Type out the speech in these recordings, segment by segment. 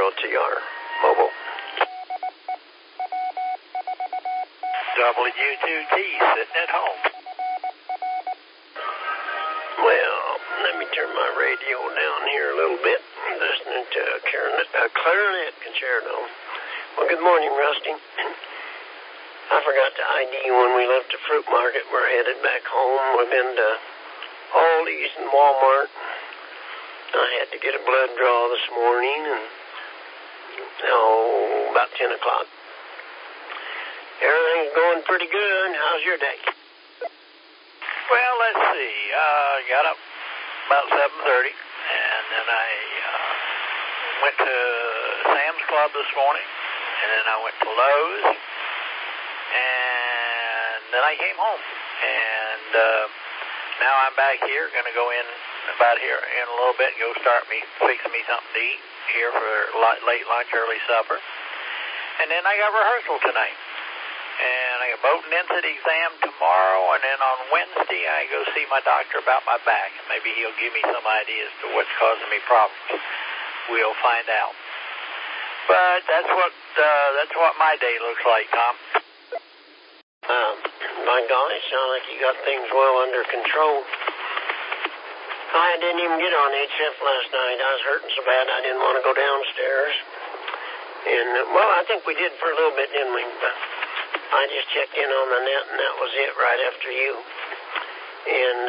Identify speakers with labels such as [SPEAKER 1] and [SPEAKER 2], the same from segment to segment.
[SPEAKER 1] WTR Mobile.
[SPEAKER 2] W2T, sitting at home.
[SPEAKER 1] Well, let me turn my radio down here a little bit. I'm listening to a clarinet concerto. Well, good morning, Rusty. I forgot to ID when we left the fruit market. We're headed back home. We've been to Aldi's and Walmart. I had to get a blood draw this morning, and about 10 o'clock. Everything's going pretty good. How's your day?
[SPEAKER 2] Well, let's see. Got up about 7:30, and then I went to Sam's Club this morning, and then I went to Lowe's, and then I came home. And now I'm back here, going to go in about here in a little bit and go start fixing me something to eat here for late lunch, early supper. And then I got rehearsal tonight. And I got boat and instant exam tomorrow, and then on Wednesday I go see my doctor about my back. Maybe he'll give me some idea as to what's causing me problems. We'll find out. But that's what my day looks like, Tom.
[SPEAKER 1] My golly, sound like you got things well under control. I didn't even get on HF last night. I was hurting so bad I didn't want to go downstairs. And, well, I think we did for a little bit, didn't we? I just checked in on the net, and that was it right after you. And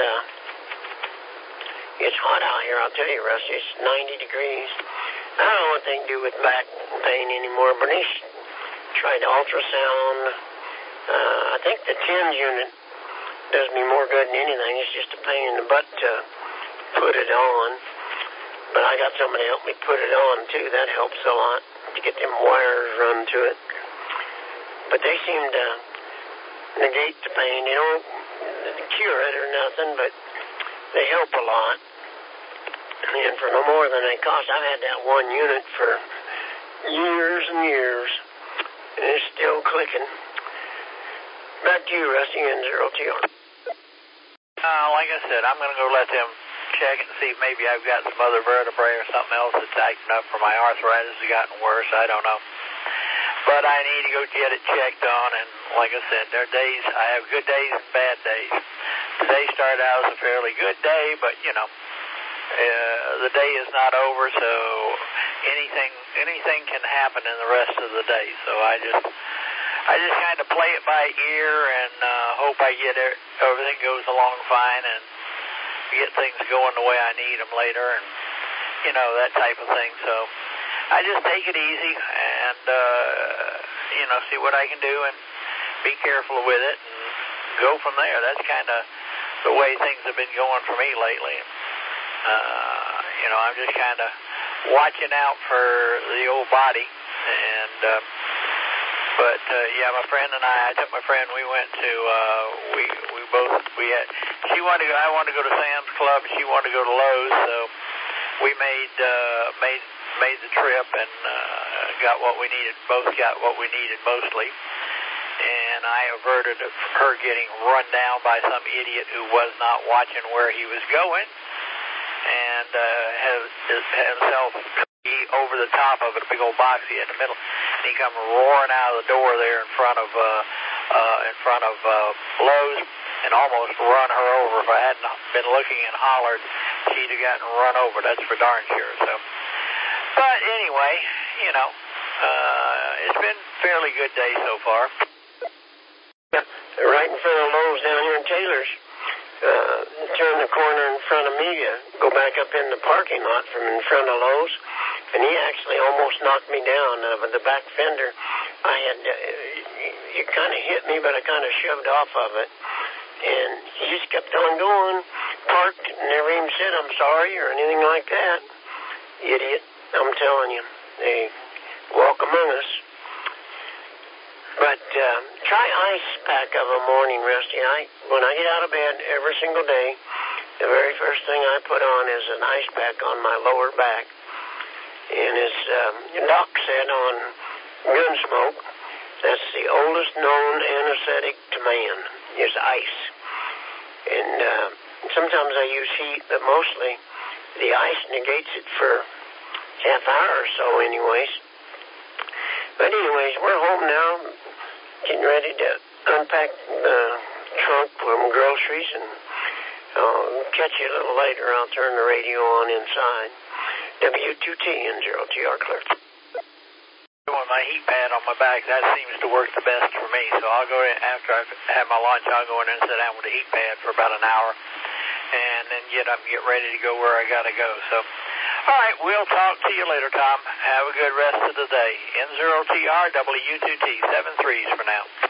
[SPEAKER 1] it's hot out here, I'll tell you, Rusty. It's 90 degrees. I don't know what they can do with back pain anymore. Bernice tried ultrasound. I think the TENS unit does me more good than anything. It's just a pain in the butt to put it on. But I got somebody to help me put it on, too. That helps a lot to get them wires run to it. But they seem to negate the pain. They don't cure it or nothing, but they help a lot. And for no more than they cost, I've had that one unit for years and years, and it's still clicking. Back to you, Rusty, and 0TR.
[SPEAKER 2] Like I said, I'm going to go let them check and see if maybe I've got some other vertebrae or something else that's acting up, for my arthritis has gotten worse. I don't know. But I need to go get it checked on, and like I said, there are days, I have good days and bad days. Today started out as a fairly good day, but, the day is not over, so anything can happen in the rest of the day. So I just kind of play it by ear and hope I get everything goes along fine and get things going the way I need them later, and, that type of thing. So I just take it easy and, see what I can do and be careful with it and go from there. That's kind of the way things have been going for me lately. I'm just kind of watching out for the old body. And, my friend and I took my friend, we went to, I wanted to go to Sam's Club and she wanted to go to Lowe's, so we made the trip and both got what we needed mostly, and I averted her getting run down by some idiot who was not watching where he was going, and had himself over the top of a big old boxy in the middle, and he come roaring out of the door there in front of Lowe's and almost run her over. If I hadn't been looking and hollered, she'd have gotten run over. That's for darn sure. So, but anyway, it's been a fairly good day so far.
[SPEAKER 1] Yeah, right in front of Lowe's down here in Taylor's. Turn the corner in front of me, go back up in the parking lot from in front of Lowe's, and he actually almost knocked me down with the back fender. He kind of hit me, but I kind of shoved off of it, and he just kept on going, parked, never even said I'm sorry or anything like that. Idiot, I'm telling you. They walk among us. But try ice pack of a morning, Rusty. When I get out of bed every single day, the very first thing I put on is an ice pack on my lower back. And as Doc said on Gunsmoke, that's the oldest known anesthetic to man, is ice. And sometimes I use heat, but mostly the ice negates it for half hour or so anyways. But anyways, we're home now, getting ready to unpack the trunk from groceries, and I'll catch you a little later. I'll turn the radio on inside. W2T and 0TR clear.
[SPEAKER 2] With my heat pad on my back, that seems to work the best for me. So I'll go in, after I've had my lunch, I'll go in and sit down with the heat pad for about an hour, and then get up and get ready to go where I got to go. So, all right, we'll talk to you later, Tom. Have a good rest of the day. N0TR, W2T, 7-3s for now.